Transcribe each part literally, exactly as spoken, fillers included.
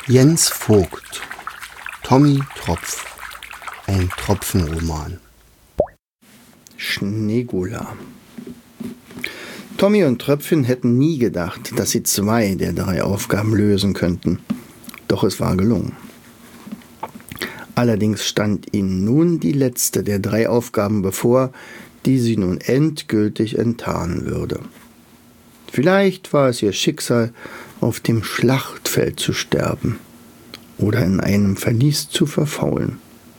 Jens Vogt, Tommy Tropf, ein Tropfenroman. Schneegula. Tommy und Tröpfchen hätten nie gedacht, dass sie zwei der drei Aufgaben lösen könnten. Doch es war gelungen. Allerdings stand ihnen nun die letzte der drei Aufgaben bevor, die sie nun endgültig enttarnen würde. Vielleicht war es ihr Schicksal, auf dem Schlachtfeld zu sterben oder in einem Verlies zu verfaulen.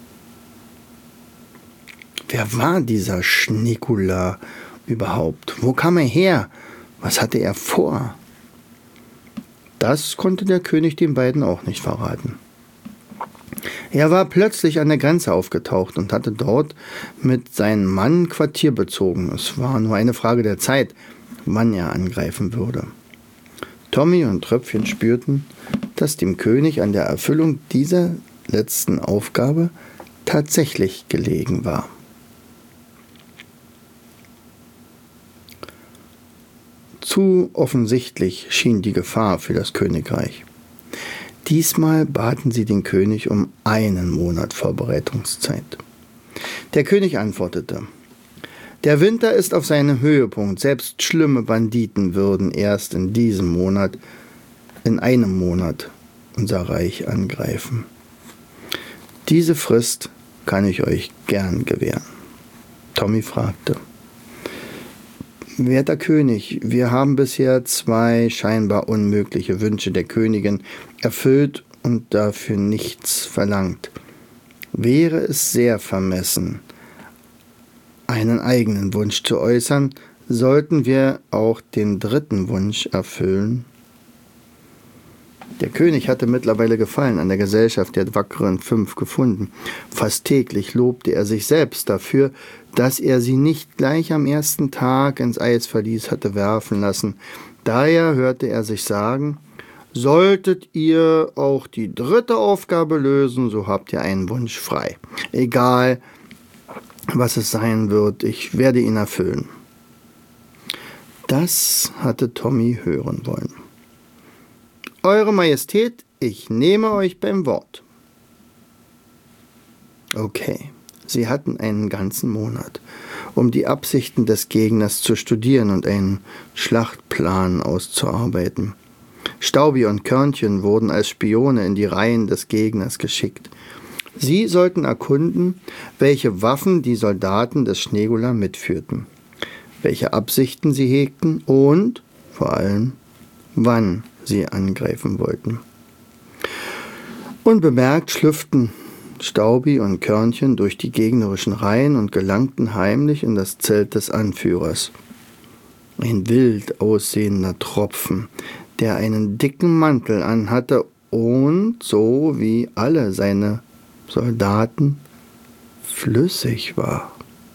Wer war dieser Schneegula überhaupt? Wo kam er her? Was hatte er vor? Das konnte der König den beiden auch nicht verraten. Er war plötzlich an der Grenze aufgetaucht und hatte dort mit seinem Mann Quartier bezogen. Es war nur eine Frage der Zeit, wann er angreifen würde. Tommy und Tröpfchen spürten, dass dem König an der Erfüllung dieser letzten Aufgabe tatsächlich gelegen war. Zu offensichtlich schien die Gefahr für das Königreich. Diesmal baten sie den König um einen Monat Vorbereitungszeit. Der König antwortete: Der Winter ist auf seinem Höhepunkt. Selbst schlimme Banditen würden erst in diesem Monat, in einem Monat, unser Reich angreifen. Diese Frist kann ich euch gern gewähren. Tommy fragte: Werter König, wir haben bisher zwei scheinbar unmögliche Wünsche der Königin erfüllt und dafür nichts verlangt. Wäre es sehr vermessen, einen eigenen Wunsch zu äußern, sollten wir auch den dritten Wunsch erfüllen? Der König hatte mittlerweile Gefallen an der Gesellschaft der wackeren Fünf gefunden. Fast täglich lobte er sich selbst dafür, dass er sie nicht gleich am ersten Tag ins Eisverlies hatte werfen lassen. Daher hörte er sich sagen: Solltet ihr auch die dritte Aufgabe lösen, so habt ihr einen Wunsch frei. Egal, was es sein wird, ich werde ihn erfüllen. Das hatte Tommy hören wollen. Eure Majestät, ich nehme euch beim Wort. Okay, sie hatten einen ganzen Monat, um die Absichten des Gegners zu studieren und einen Schlachtplan auszuarbeiten. Staubi und Körnchen wurden als Spione in die Reihen des Gegners geschickt. Sie sollten erkunden, welche Waffen die Soldaten des Schneegula mitführten, welche Absichten sie hegten und, vor allem, wann sie angreifen wollten. Unbemerkt schlüpften Staubi und Körnchen durch die gegnerischen Reihen und gelangten heimlich in das Zelt des Anführers. Ein wild aussehender Tropfen, der einen dicken Mantel anhatte und, so wie alle seine Soldaten, flüssig war.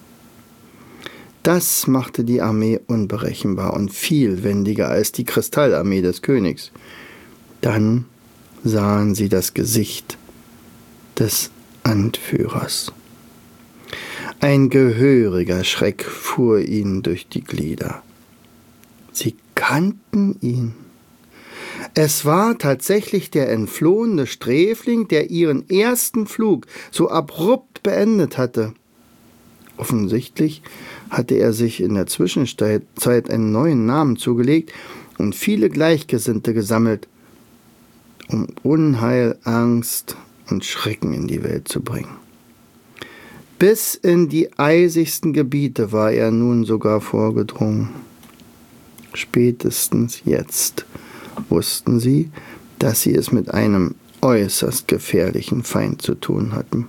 Das machte die Armee unberechenbar und viel wendiger als die Kristallarmee des Königs. Dann sahen sie das Gesicht des Anführers. Ein gehöriger Schreck fuhr ihnen durch die Glieder. Sie kannten ihn. Es war tatsächlich der entflohene Sträfling, der ihren ersten Flug so abrupt beendet hatte. Offensichtlich hatte er sich in der Zwischenzeit einen neuen Namen zugelegt und viele Gleichgesinnte gesammelt, um Unheil, Angst und Schrecken in die Welt zu bringen. Bis in die eisigsten Gebiete war er nun sogar vorgedrungen. Spätestens jetzt wussten sie, dass sie es mit einem äußerst gefährlichen Feind zu tun hatten.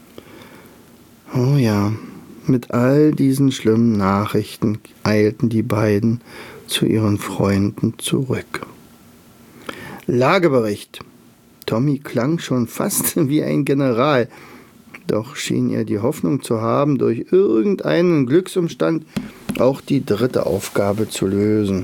Oh ja, mit all diesen schlimmen Nachrichten eilten die beiden zu ihren Freunden zurück. Lagebericht. Tommy klang schon fast wie ein General, doch schien er die Hoffnung zu haben, durch irgendeinen Glücksumstand auch die dritte Aufgabe zu lösen.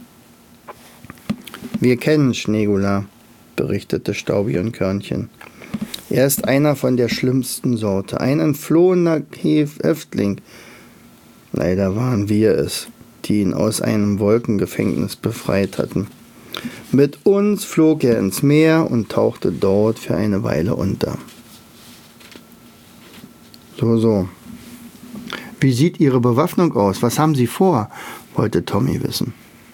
Wir kennen Schneegula, berichtete Staubi und Körnchen. Er ist einer von der schlimmsten Sorte, ein entflohener Häftling. Leider waren wir es, die ihn aus einem Wolkengefängnis befreit hatten. Mit uns flog er ins Meer und tauchte dort für eine Weile unter. So, so. Wie sieht Ihre Bewaffnung aus? Was haben Sie vor? Wollte Tommy wissen.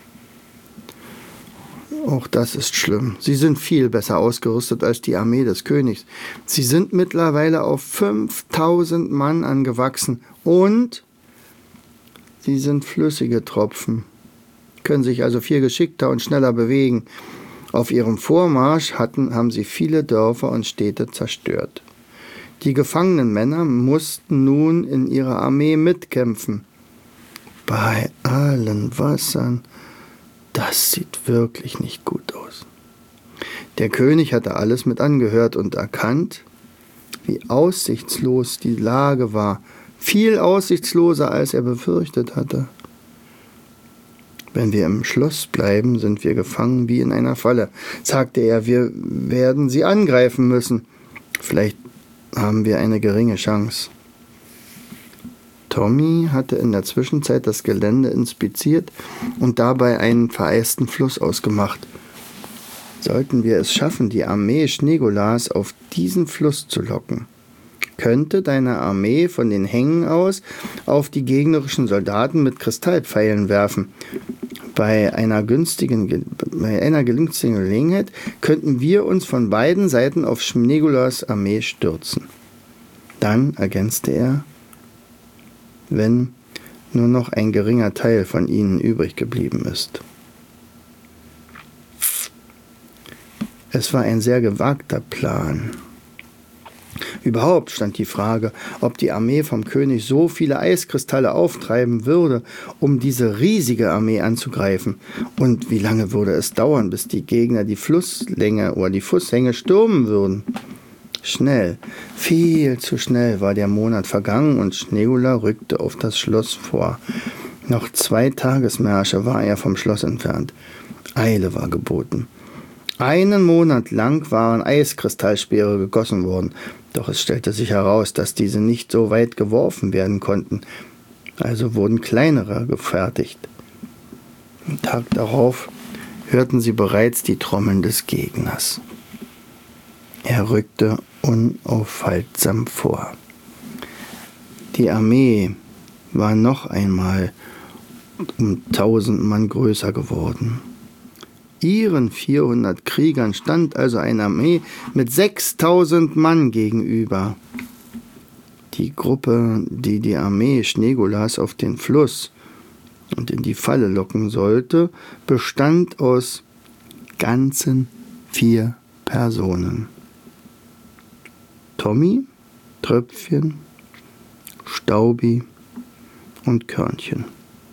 Auch das ist schlimm. Sie sind viel besser ausgerüstet als die Armee des Königs. Sie sind mittlerweile auf fünftausend Mann angewachsen und sie sind flüssige Tropfen, können sich also viel geschickter und schneller bewegen. Auf ihrem Vormarsch hatten, haben sie viele Dörfer und Städte zerstört. Die gefangenen Männer mussten nun in ihrer Armee mitkämpfen. Bei allen Wassern, das sieht wirklich nicht gut aus. Der König hatte alles mit angehört und erkannt, wie aussichtslos die Lage war, viel aussichtsloser, als er befürchtet hatte. Wenn wir im Schloss bleiben, sind wir gefangen wie in einer Falle, sagte er, wir werden sie angreifen müssen. Vielleicht haben wir eine geringe Chance. Tommy hatte in der Zwischenzeit das Gelände inspiziert und dabei einen vereisten Fluss ausgemacht. Sollten wir es schaffen, die Armee Schneegolas auf diesen Fluss zu locken, könnte deine Armee von den Hängen aus auf die gegnerischen Soldaten mit Kristallpfeilen werfen. Bei einer günstigen, bei einer günstigen Gelegenheit könnten wir uns von beiden Seiten auf Schneegolas Armee stürzen. Dann, ergänzte er, wenn nur noch ein geringer Teil von ihnen übrig geblieben ist. Es war ein sehr gewagter Plan. Überhaupt stand die Frage, ob die Armee vom König so viele Eiskristalle auftreiben würde, um diese riesige Armee anzugreifen. Und wie lange würde es dauern, bis die Gegner die Flusslänge oder die Flusshänge stürmen würden? Schnell, viel zu schnell war der Monat vergangen und Schneegola rückte auf das Schloss vor. Noch zwei Tagesmärsche war er vom Schloss entfernt. Eile war geboten. Einen Monat lang waren Eiskristallspeere gegossen worden, doch es stellte sich heraus, dass diese nicht so weit geworfen werden konnten. Also wurden kleinere gefertigt. Am Tag darauf hörten sie bereits die Trommeln des Gegners. Er rückte unaufhaltsam vor. Die Armee war noch einmal um tausend Mann größer geworden. Ihren vierhundert Kriegern stand also eine Armee mit sechstausend Mann gegenüber. Die Gruppe, die die Armee Schneegolas auf den Fluss und in die Falle locken sollte, bestand aus ganzen vier Personen. Tommy, Tröpfchen, Staubi und Körnchen.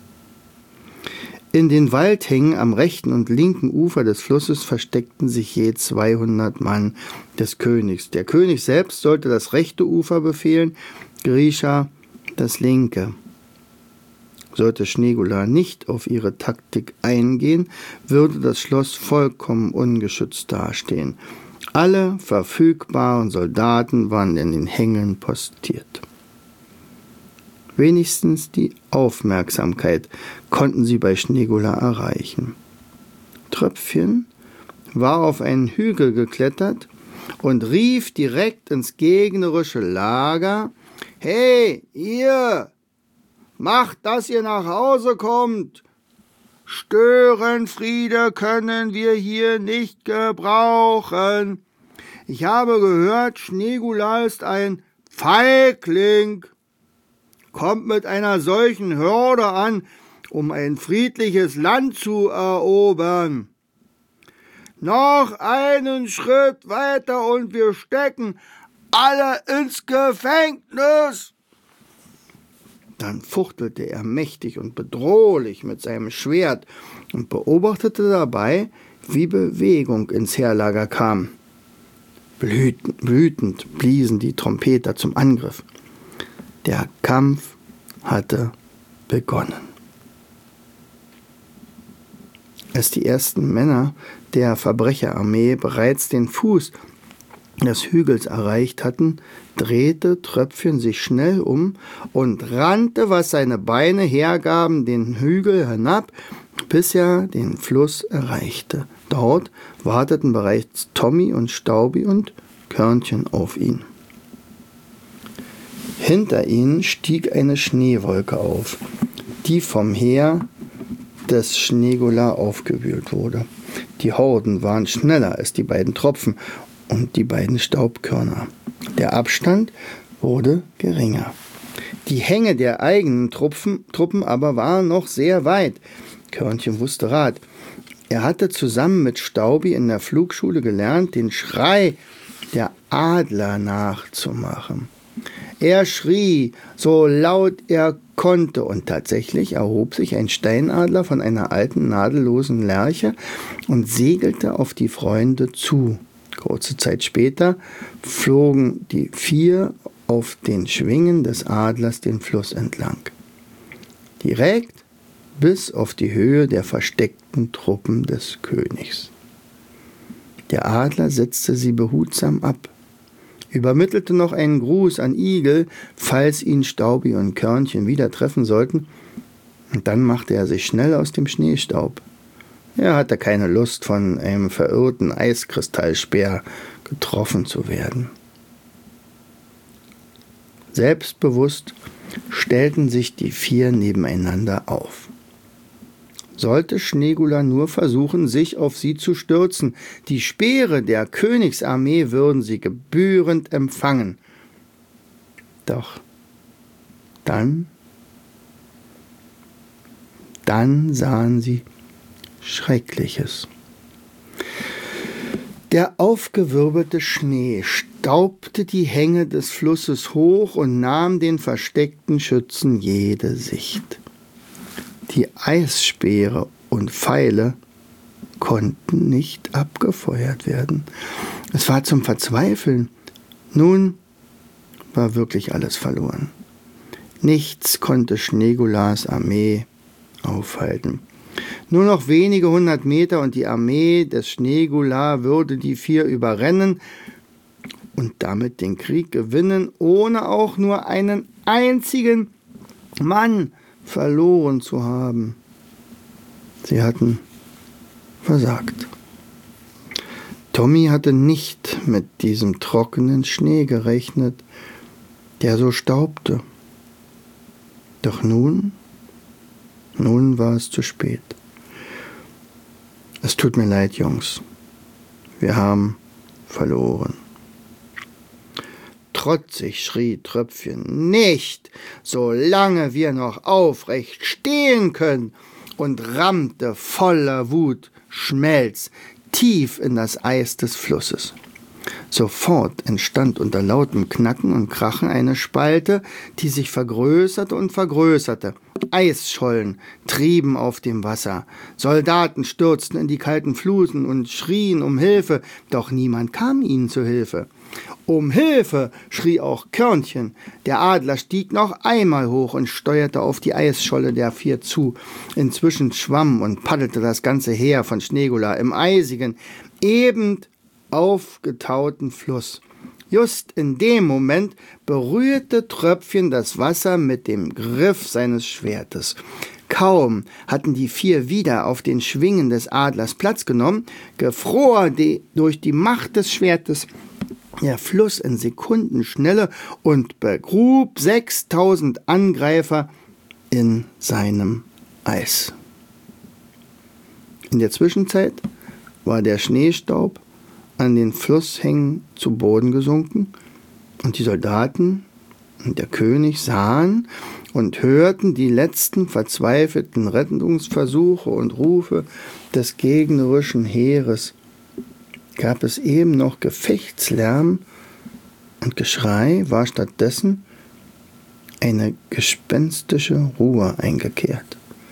In den Waldhängen am rechten und linken Ufer des Flusses versteckten sich je zweihundert Mann des Königs. Der König selbst sollte das rechte Ufer befehlen, Grisha das linke. Sollte Schneegola nicht auf ihre Taktik eingehen, würde das Schloss vollkommen ungeschützt dastehen. Alle verfügbaren Soldaten waren in den Hängen postiert. Wenigstens die Aufmerksamkeit konnten sie bei Schneegola erreichen. Tröpfchen war auf einen Hügel geklettert und rief direkt ins gegnerische Lager: »Hey, ihr! Macht, dass ihr nach Hause kommt! Störenfriede können wir hier nicht gebrauchen. Ich habe gehört, Schneegola ist ein Feigling. Kommt mit einer solchen Horde an, um ein friedliches Land zu erobern. Noch einen Schritt weiter und wir stecken alle ins Gefängnis.« Dann fuchtelte er mächtig und bedrohlich mit seinem Schwert und beobachtete dabei, wie Bewegung ins Heerlager kam. Wütend bliesen die Trompeter zum Angriff. Der Kampf hatte begonnen. Als die ersten Männer der Verbrecherarmee bereits den Fuß des Hügels erreicht hatten, drehte Tröpfchen sich schnell um und rannte, was seine Beine hergaben, den Hügel hinab, bis er den Fluss erreichte. Dort warteten bereits Tommy und Staubi und Körnchen auf ihn. Hinter ihnen stieg eine Schneewolke auf, die vom Heer des Schneegula aufgewühlt wurde. Die Horden waren schneller als die beiden Tropfen und die beiden Staubkörner. Der Abstand wurde geringer. Die Hänge der eigenen Truppen, Truppen aber waren noch sehr weit. Körnchen wusste Rat. Er hatte zusammen mit Staubi in der Flugschule gelernt, den Schrei der Adler nachzumachen. Er schrie, so laut er konnte, und tatsächlich erhob sich ein Steinadler von einer alten, nadellosen Lerche und segelte auf die Freunde zu. Kurze Zeit später flogen die vier auf den Schwingen des Adlers den Fluss entlang. Direkt bis auf die Höhe der versteckten Truppen des Königs. Der Adler setzte sie behutsam ab, übermittelte noch einen Gruß an Igel, falls ihn Staubi und Körnchen wieder treffen sollten, und dann machte er sich schnell aus dem Schneestaub. Er hatte keine Lust, von einem verirrten Eiskristallspeer getroffen zu werden. Selbstbewusst stellten sich die vier nebeneinander auf. Sollte Schneegula nur versuchen, sich auf sie zu stürzen, die Speere der Königsarmee würden sie gebührend empfangen. Doch dann, dann sahen sie Schreckliches. Der aufgewirbelte Schnee staubte die Hänge des Flusses hoch und nahm den versteckten Schützen jede Sicht. Die Eisspeere und Pfeile konnten nicht abgefeuert werden. Es war zum Verzweifeln. Nun war wirklich alles verloren. Nichts konnte Schneegulas Armee aufhalten. Nur noch wenige hundert Meter und die Armee des Schneegula würde die vier überrennen und damit den Krieg gewinnen, ohne auch nur einen einzigen Mann verloren zu haben. Sie hatten versagt. Tommy hatte nicht mit diesem trockenen Schnee gerechnet, der so staubte. Doch nun, nun war es zu spät. Es tut mir leid, Jungs. Wir haben verloren. Trotzig schrie Tröpfchen, nicht, solange wir noch aufrecht stehen können, und rammte voller Wut Schmelz tief in das Eis des Flusses. Sofort entstand unter lautem Knacken und Krachen eine Spalte, die sich vergrößerte und vergrößerte. Eisschollen trieben auf dem Wasser. Soldaten stürzten in die kalten Fluten und schrien um Hilfe, doch niemand kam ihnen zu Hilfe. Um Hilfe, schrie auch Körnchen. Der Adler stieg noch einmal hoch und steuerte auf die Eisscholle der vier zu. Inzwischen schwamm und paddelte das ganze Heer von Schneegula im eisigen, eben aufgetauten Fluss. Just in dem Moment berührte Tröpfchen das Wasser mit dem Griff seines Schwertes. Kaum hatten die vier wieder auf den Schwingen des Adlers Platz genommen, gefror die, durch die Macht des Schwertes der Fluss in Sekundenschnelle und begrub sechstausend Angreifer in seinem Eis. In der Zwischenzeit war der Schneestaub an den Flusshängen zu Boden gesunken und die Soldaten und der König sahen und hörten die letzten verzweifelten Rettungsversuche und Rufe des gegnerischen Heeres. Gab es eben noch Gefechtslärm und Geschrei, war stattdessen eine gespenstische Ruhe eingekehrt.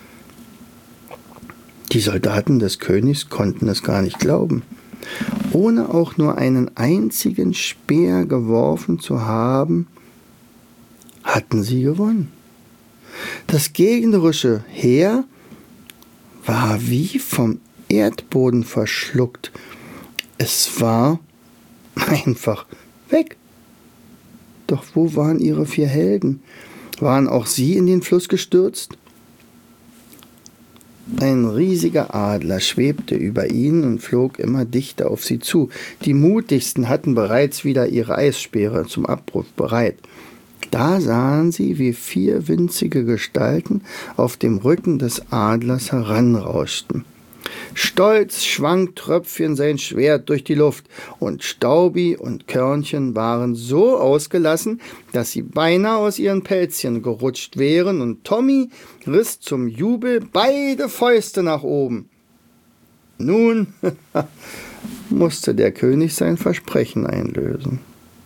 Die Soldaten des Königs konnten es gar nicht glauben. Ohne auch nur einen einzigen Speer geworfen zu haben, hatten sie gewonnen. Das gegnerische Heer war wie vom Erdboden verschluckt. Es war einfach weg. Doch wo waren ihre vier Helden? Waren auch sie in den Fluss gestürzt? Ein riesiger Adler schwebte über ihnen und flog immer dichter auf sie zu. Die mutigsten hatten bereits wieder ihre Eisspeere zum Abbruch bereit. Da sahen sie, wie vier winzige Gestalten auf dem Rücken des Adlers heranrauschten. Stolz schwang Tröpfchen sein Schwert durch die Luft, und Staubi und Körnchen waren so ausgelassen, dass sie beinahe aus ihren Pelzchen gerutscht wären, und Tommy riss zum Jubel beide Fäuste nach oben. Nun musste der König sein Versprechen einlösen.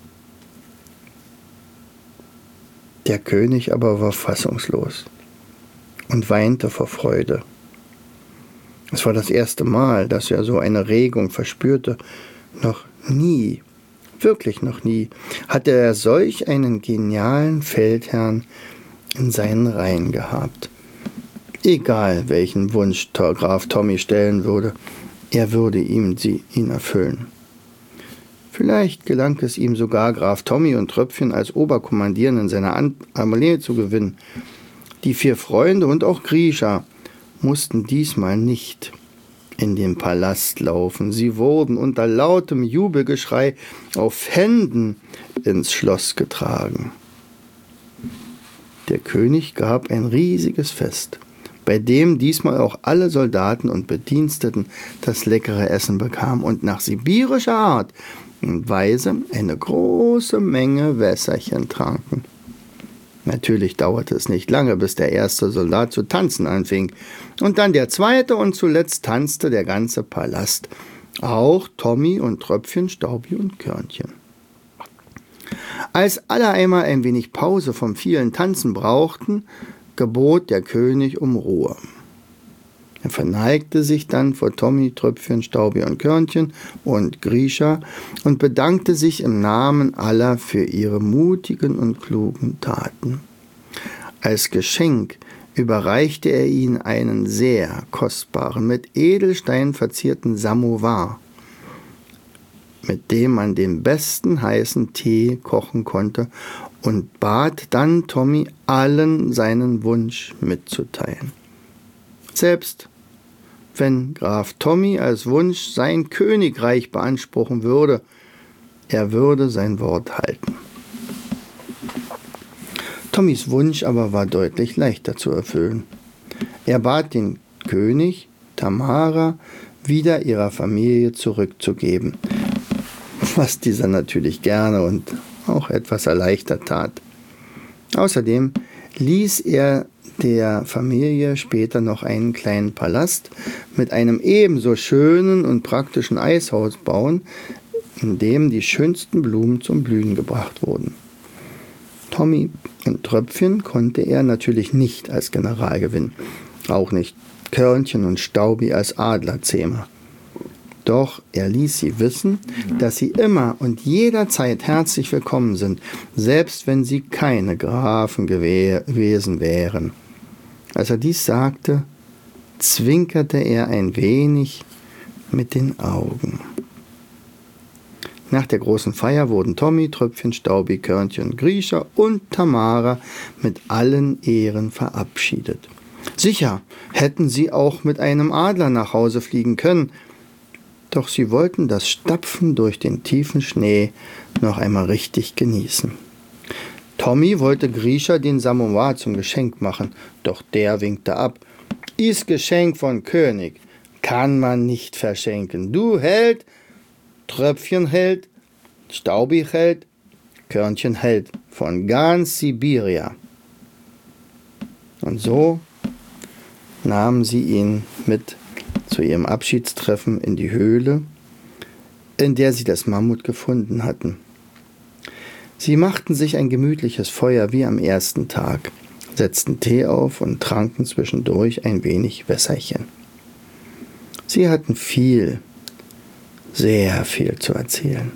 Der König aber war fassungslos und weinte vor Freude. Es war das erste Mal, dass er so eine Regung verspürte. Noch nie, wirklich noch nie, hatte er solch einen genialen Feldherrn in seinen Reihen gehabt. Egal, welchen Wunsch Graf Tommy stellen würde, er würde ihm sie, ihn erfüllen. Vielleicht gelang es ihm sogar, Graf Tommy und Tröpfchen als Oberkommandierenden seiner Armee zu gewinnen. Die vier Freunde und auch Grisha mussten diesmal nicht in den Palast laufen. Sie wurden unter lautem Jubelgeschrei auf Händen ins Schloss getragen. Der König gab ein riesiges Fest, bei dem diesmal auch alle Soldaten und Bediensteten das leckere Essen bekamen und nach sibirischer Art und Weise eine große Menge Wässerchen tranken. Natürlich dauerte es nicht lange, bis der erste Soldat zu tanzen anfing, und dann der zweite, und zuletzt tanzte der ganze Palast, auch Tommy und Tröpfchen, Staubi und Körnchen. Als alle einmal ein wenig Pause vom vielen Tanzen brauchten, gebot der König um Ruhe. Er verneigte sich dann vor Tommy, Tröpfchen, Staubi und Körnchen und Grisha und bedankte sich im Namen aller für ihre mutigen und klugen Taten. Als Geschenk überreichte er ihnen einen sehr kostbaren, mit Edelsteinen verzierten Samovar, mit dem man den besten heißen Tee kochen konnte, und bat dann Tommy, allen seinen Wunsch mitzuteilen. Selbst wenn Graf Tommy als Wunsch sein Königreich beanspruchen würde, er würde sein Wort halten. Tommys Wunsch aber war deutlich leichter zu erfüllen. Er bat den König, Tamara wieder ihrer Familie zurückzugeben, was dieser natürlich gerne und auch etwas erleichtert tat. Außerdem ließ er der Familie später noch einen kleinen Palast mit einem ebenso schönen und praktischen Eishaus bauen, in dem die schönsten Blumen zum Blühen gebracht wurden. Tommy und Tröpfchen konnte er natürlich nicht als General gewinnen, auch nicht Körnchen und Staubi als Adlerzähmer. Doch er ließ sie wissen, dass sie immer und jederzeit herzlich willkommen sind, selbst wenn sie keine Grafen gewesen wären. Als er dies sagte, zwinkerte er ein wenig mit den Augen. Nach der großen Feier wurden Tommy, Tröpfchen, Staubi, Körnchen, Grisha und Tamara mit allen Ehren verabschiedet. Sicher hätten sie auch mit einem Adler nach Hause fliegen können, doch sie wollten das Stapfen durch den tiefen Schnee noch einmal richtig genießen. Tommy wollte Grisha den Samovar zum Geschenk machen, doch der winkte ab. Ist Geschenk von König, kann man nicht verschenken. Du Held, Tröpfchen Held, Staubi Held, Körnchen Held von ganz Sibiria. Und so nahmen sie ihn mit zu ihrem Abschiedstreffen in die Höhle, in der sie das Mammut gefunden hatten. Sie machten sich ein gemütliches Feuer wie am ersten Tag, setzten Tee auf und tranken zwischendurch ein wenig Wässerchen. Sie hatten viel, sehr viel zu erzählen.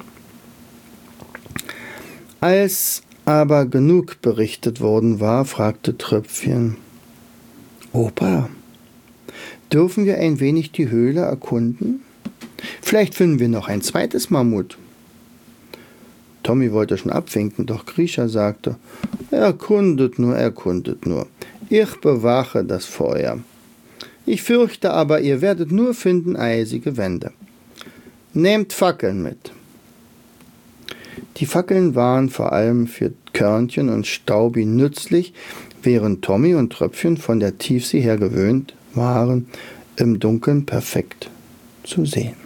Als aber genug berichtet worden war, fragte Tröpfchen: Opa, dürfen wir ein wenig die Höhle erkunden? Vielleicht finden wir noch ein zweites Mammut. Tommy wollte schon abwinken, doch Grisha sagte: Erkundet nur, erkundet nur. Ich bewache das Feuer. Ich fürchte aber, ihr werdet nur finden eisige Wände. Nehmt Fackeln mit. Die Fackeln waren vor allem für Körnchen und Staubi nützlich, während Tommy und Tröpfchen von der Tiefsee her gewöhnt waren, im Dunkeln perfekt zu sehen.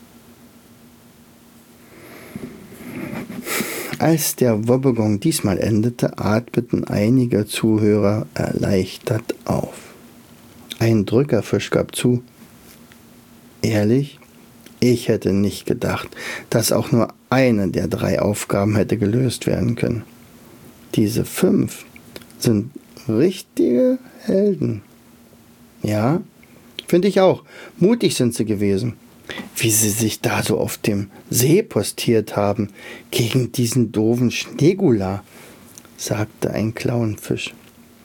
Als der Wobbegong diesmal endete, atmeten einige Zuhörer erleichtert auf. Ein Drückerfisch gab zu: Ehrlich, ich hätte nicht gedacht, dass auch nur eine der drei Aufgaben hätte gelöst werden können. Diese fünf sind richtige Helden. Ja, finde ich auch. Mutig sind sie gewesen. Wie sie sich da so auf dem See postiert haben, gegen diesen doofen Schneegula, sagte ein Clownfisch.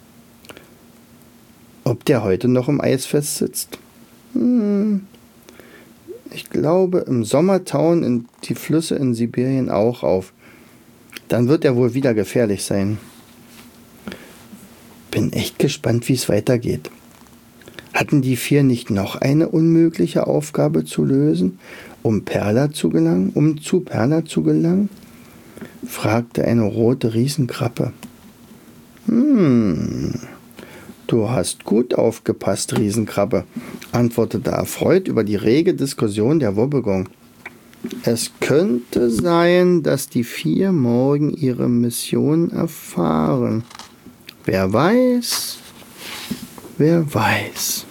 Ob der heute noch im Eis festsitzt? Hm, ich glaube, im Sommer tauen in die Flüsse in Sibirien auch auf. Dann wird er wohl wieder gefährlich sein. Bin echt gespannt, wie es weitergeht. Hatten die vier nicht noch eine unmögliche Aufgabe zu lösen, um Perla zu gelangen, um zu Perla zu gelangen? Fragte eine rote Riesenkrabbe. Hm, du hast gut aufgepasst, Riesenkrabbe, antwortete erfreut über die rege Diskussion der Wobbegong. Es könnte sein, dass die vier morgen ihre Mission erfahren. Wer weiß, wer weiß.